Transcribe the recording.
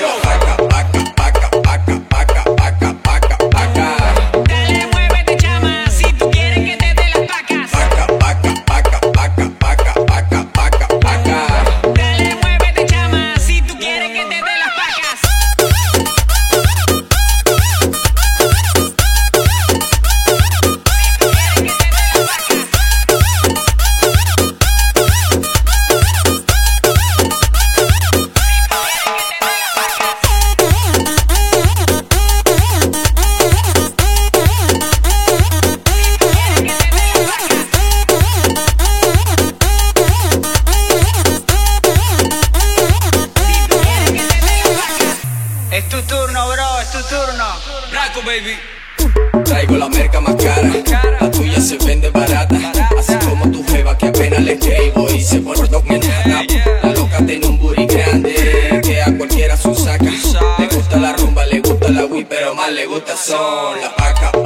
Paca, paca, paca, paca, paca, paca, paca, paca. Dale, muévete, chama, si tú quieres que te dé las pacas. Paca, paca, paca, paca, paca, paca, paca, paca. Dale, muévete, chama, si tú quieres que te dé las pacas. Es tu turno, bro, es tu turno. Braco, baby. Traigo la merca más cara, la tuya se vende barata. Así como tu jeva que apenas le escribo y se pone dos mientras rapo. La loca tiene un booty grande que a cualquiera su saca. Le gusta la rumba, le gusta la Wii, pero más le gusta son las pacas.